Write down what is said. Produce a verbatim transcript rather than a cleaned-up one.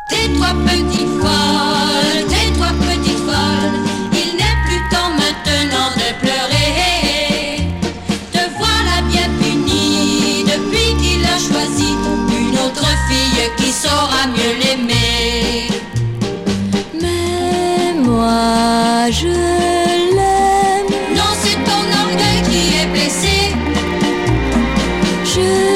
Tais-toi petite folle, tais-toi petite folle, il n'est plus temps maintenant de pleurer. Te voilà bien punie depuis qu'il a choisi une autre fille qui saura mieux l'aimer. Mais moi je l'aime. Non, c'est ton orgueil qui est blessé. Je